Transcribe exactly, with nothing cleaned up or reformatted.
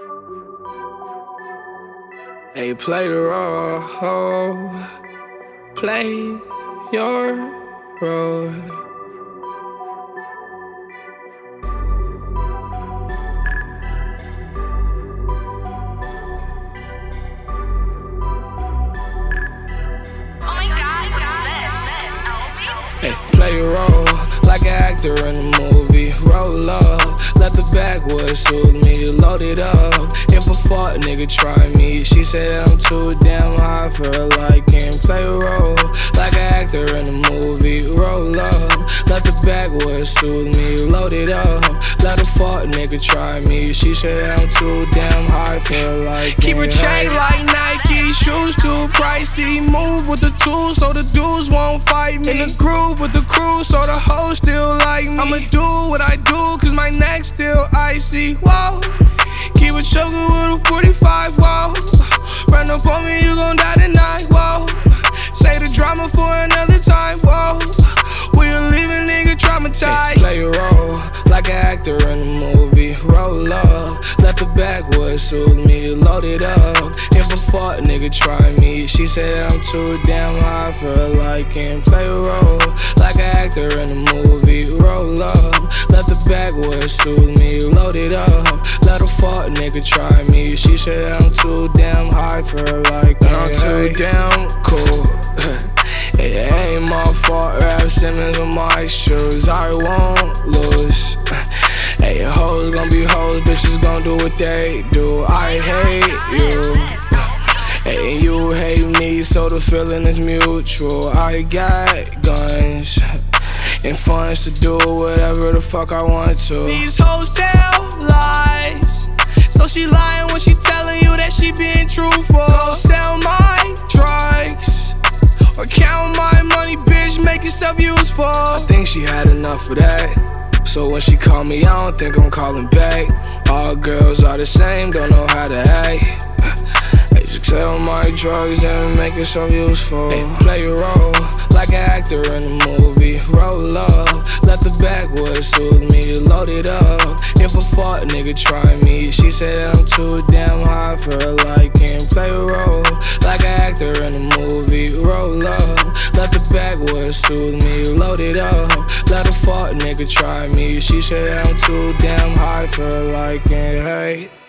Hey, play the role, play your role. Hey, play your role like an actor in a movie. Roll up, let the backwoods soothe me. Load it up. If a fuck nigga try me, she said I'm too damn high for her liking. Play a role like an actor in a movie. Roll up, let the backwoods soothe me. Load it up. Let a fuck nigga try me. She said I'm too damn high for her liking. Keep a chain like Nike, shoes too pricey. Move with the tools so the dudes won't fight me. In the groove with the crew so the hoes still like me. I'ma do what I do cause my neck's still icy. Whoa, keep it choking with a forty-five. Whoa, run up on me, you gon' die tonight. Whoa, say the drama for another time. Whoa, we a living nigga traumatized. Hey, play a role like an actor in a movie. Roll up, let the backwoods soothe me. Load it up. If a fuck nigga try me, she said I'm too damn high for her liking. Play a role like an actor in a movie. Roll up, let the backwoods soothe me. Load it up. Let a fuck nigga try me. She said I'm too damn high for her liking. I'm too damn cool. It ain't my fault, Rap Simmons on my shoes. I won't lose. Hey, hoes gon' be hoes, bitches gon' do what they do. I hate you. Hey, you hate me, so the feeling is mutual. I got guns and funds to do whatever the fuck I want to. These hoes tell lies, so she lying when she telling you that she being truthful. Go sell my drugs or count my money, bitch, make yourself useful. I think she had enough of that, so when she call me, I don't think I'm calling back. All girls are the same, don't know how to act. Sell my drugs and make yourself useful. Hey, play your role like an actor in a movie. Roll up, let the backwoods soothe me. Load it up. If a fuck nigga try me, she said I'm too damn high for her liking. Play a role like an actor in a movie. Roll up, let the backwoods soothe me. Load it up. Let a fuck nigga try me. She said I'm too damn high for her liking. Hey.